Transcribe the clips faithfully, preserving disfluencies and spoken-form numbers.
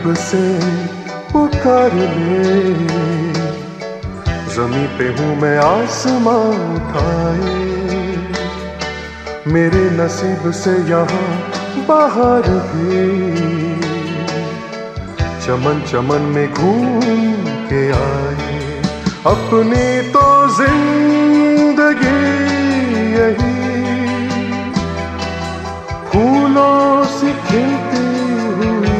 लब से पुकार ले, ज़मीं पे हूँ मैं आसमां उठाए, मेरे नसीब से यहाँ बाहर भी चमन चमन में घूम के आए। अपनी तो जिंदगी यही फूलों से खिलती हुई,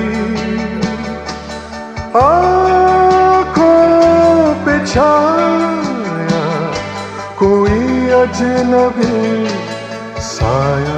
आँखों पे छाया कोई अजनबी साया।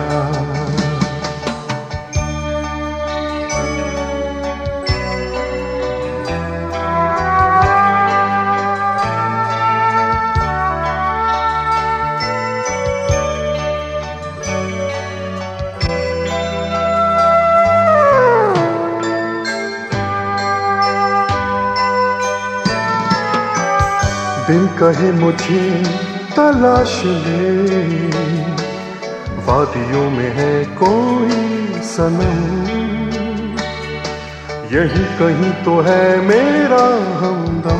दिल कहे मुझे तलाश ले, वादियों में है कोई सनम, यही कहीं तो है मेरा हमदम।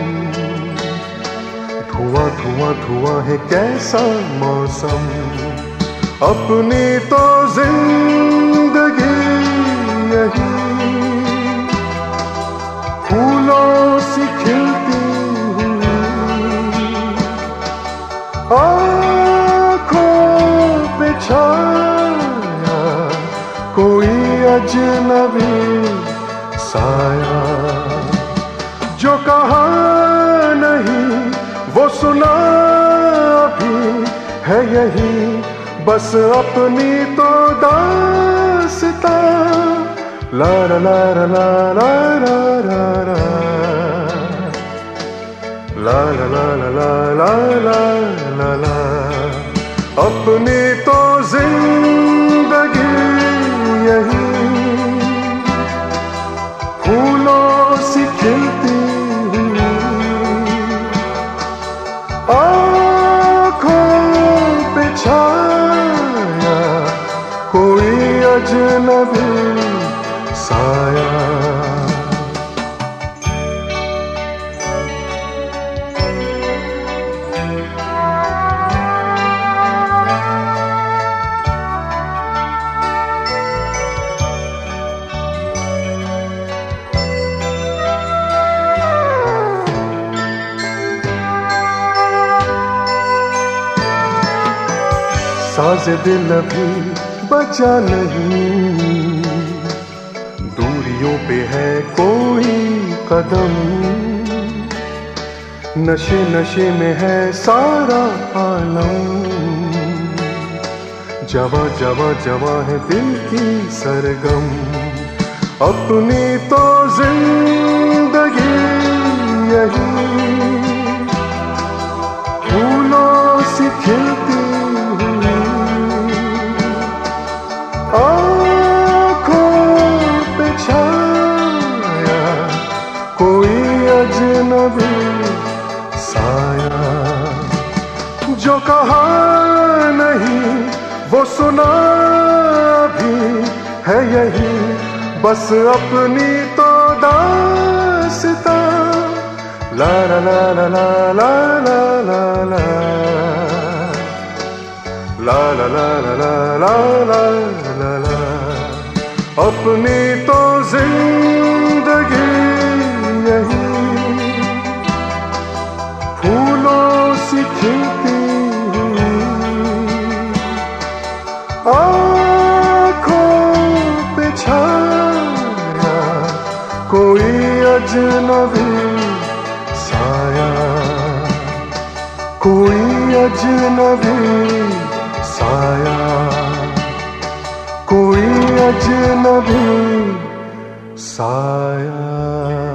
धुआं धुआं धुआं है कैसा मौसम, अपनी तो जिंदगी यही फूलों सी खिलती, आँखों पे छाया कोई अजनबी साया। जो कहा नहीं वो सुना भी है यही, बस अपनी तो दास्तां। ला ला ला ला ला ला ला ला ला ला ला ला ला ला ला। अपनी तो जिंदगी यही फूलों सी खिलती हुई, आँखों पे छाया कोई अजनबी साया। साज़ दिल अभी बचा नहीं, दूरियों पे है कोई कदम, नशे नशे में है सारा आलम। जवा जवा जवा है दिल की सरगम, अपनी तो जिंदगी यही फूलों सी खिलती, आँखों पे छाया कोई अजनबी साया। जो कहा नहीं वो सुना भी है यही, बस अपनी तो दास्तां। ला ला ला ला ला ला ला ला ला ला ला ला ला ला ला ला। अपनी तो जिंदगी यही फूलों सी खिलती हुई, आँखों पे छाया कोई अजनबी साया, कोई अजनबी साया, कोई अजनबी साया।